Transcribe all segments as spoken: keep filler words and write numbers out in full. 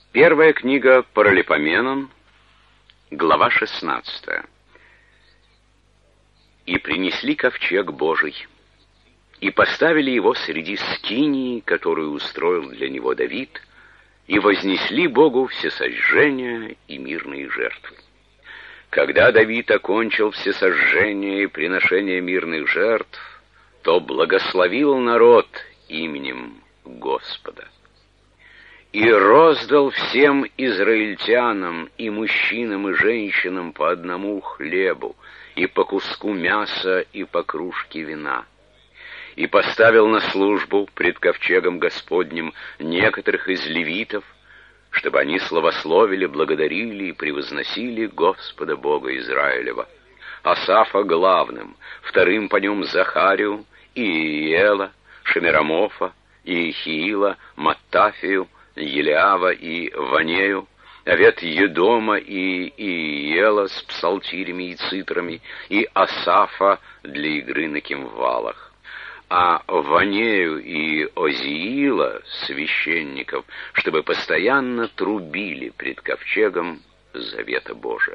Первая книга Паралипоменон, глава шестнадцатая. «И принесли ковчег Божий, и поставили его среди скинии, которую устроил для него Давид, и вознесли Богу всесожжения и мирные жертвы. Когда Давид окончил всесожжения и приношение мирных жертв, то благословил народ именем Господа. И роздал всем израильтянам, и мужчинам, и женщинам по одному хлебу, и по куску мяса, и по кружке вина. И поставил на службу пред ковчегом Господним некоторых из левитов, чтобы они славословили, благодарили и превозносили Господа Бога Израилева. Асафа главным, вторым по нем Захарию, и Иела, Шемирамофа, и Ихиила, Маттафию, Елиава и Ванею, Овет Едома и Иела с псалтирями и цитрами, и Асафа для игры на кимвалах. А Ванею и Озиила, священников, чтобы постоянно трубили пред ковчегом завета Божия.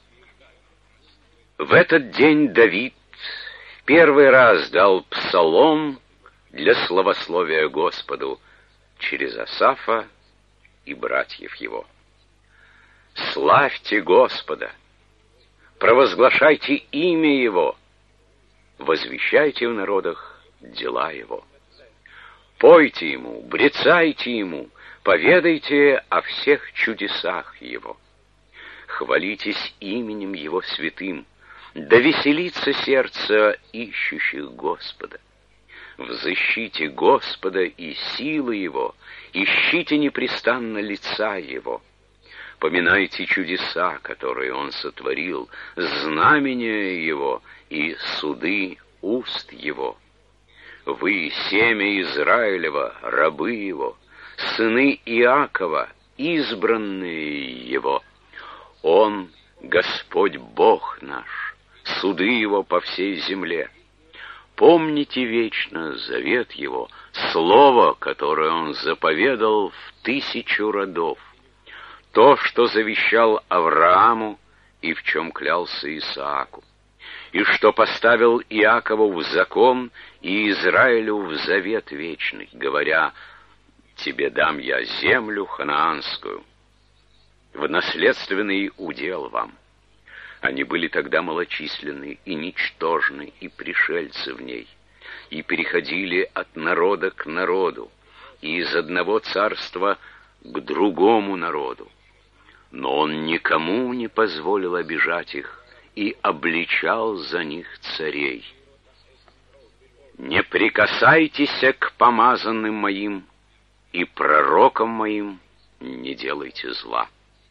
В этот день Давид в первый раз дал псалом для славословия Господу через Асафа и братьев его. «Славьте Господа! Провозглашайте имя Его! Возвещайте в народах дела Его! Пойте Ему, брецайте Ему, поведайте о всех чудесах Его! Хвалитесь именем Его святым, да веселится сердце ищущих Господа! Взыщите Господа и силы Его, ищите непрестанно лица Его. Поминайте чудеса, которые Он сотворил, знамения Его и суды уст Его. Вы, семя Израилева, рабы Его, сыны Иакова, избранные Его. Он, Господь Бог наш, суды Его по всей земле. Помните вечно завет Его, слово, которое Он заповедал в тысячу родов, то, что завещал Аврааму и в чем клялся Исааку, и что поставил Иакову в закон и Израилю в завет вечный, говоря: «Тебе дам я землю ханаанскую, в наследственный удел вам». Они были тогда малочисленны и ничтожны, и пришельцы в ней, и переходили от народа к народу, и из одного царства к другому народу. Но он никому не позволил обижать их и обличал за них царей. «Не прикасайтесь к помазанным моим, и пророкам моим не делайте зла.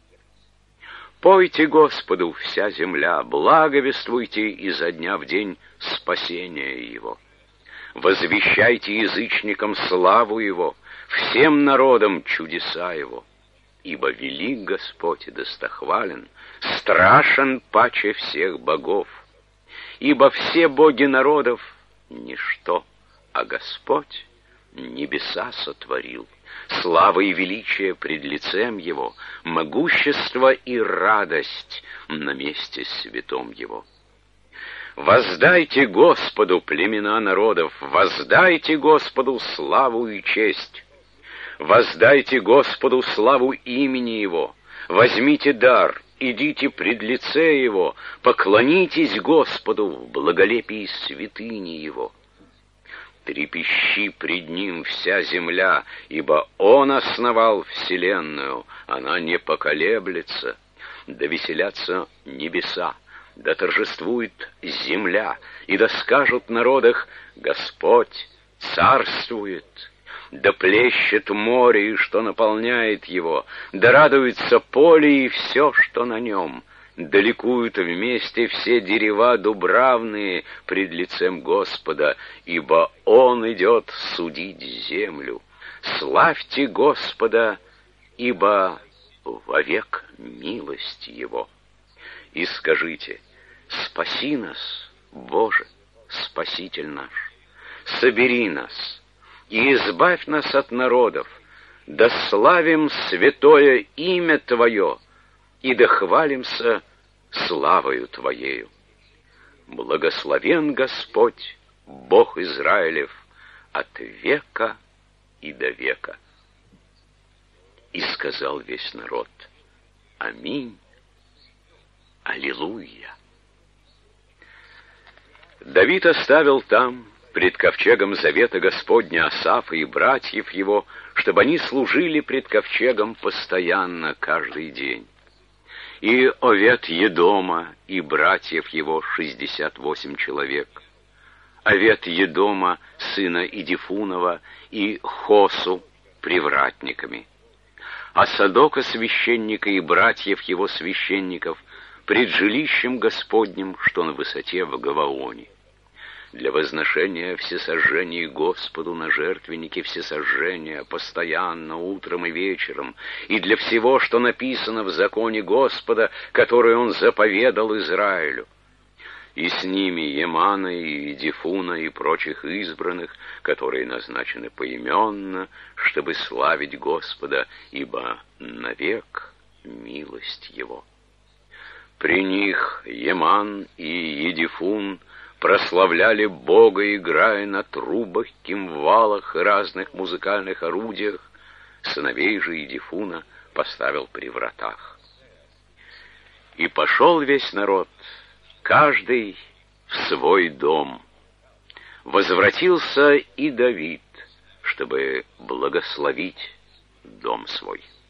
Пойте Господу вся земля, благовествуйте изо дня в день спасение Его. Возвещайте язычникам славу Его, всем народам чудеса Его. Ибо велик Господь и достохвален, страшен паче всех богов. Ибо все боги народов — ничто, а Господь небеса сотворил. Слава и величие пред лицем Его, могущество и радость на месте святом Его. Воздайте Господу, племена народов, воздайте Господу славу и честь. Воздайте Господу славу имени Его, возьмите дар, идите пред лице Его, поклонитесь Господу в благолепии святыни Его. Трепещи пред Ним вся земля, ибо Он основал вселенную, она не поколеблется. Да веселятся небеса, да торжествует земля, и да скажут в народах: Господь царствует. Да плещет море, и что наполняет его, да радуется поле и все, что на нем. Да ликуют вместе все дерева дубравные пред лицем Господа, ибо Он идет судить землю. Славьте Господа, ибо вовек милость Его. И скажите: спаси нас, Боже, Спаситель наш, собери нас и избавь нас от народов, да славим святое имя Твое, и да хвалимся славою Твоею. Благословен Господь, Бог Израилев, от века и до века. И сказал весь народ: аминь, аллилуйя. Давид оставил там, пред ковчегом завета Господня, Асафа и братьев его, чтобы они служили пред ковчегом постоянно, каждый день. И Овед-Едома и братьев его шестьдесят восемь человек. Овед-Едома, сына Идифунова, и Хосу привратниками. А Садока священника и братьев его священников пред жилищем Господним, что на высоте в Гаваоне, для возношения всесожжений Господу на жертвеннике всесожжения постоянно, утром и вечером, и для всего, что написано в законе Господа, который Он заповедал Израилю. И с ними Емана и Идифуна и прочих избранных, которые назначены поименно, чтобы славить Господа, ибо навек милость Его. При них Еман и Идифун прославляли Бога, играя на трубах, кимвалах и разных музыкальных орудиях. Сыновей же Идифуна поставил при вратах. И пошел весь народ, каждый в свой дом. Возвратился и Давид, чтобы благословить дом свой.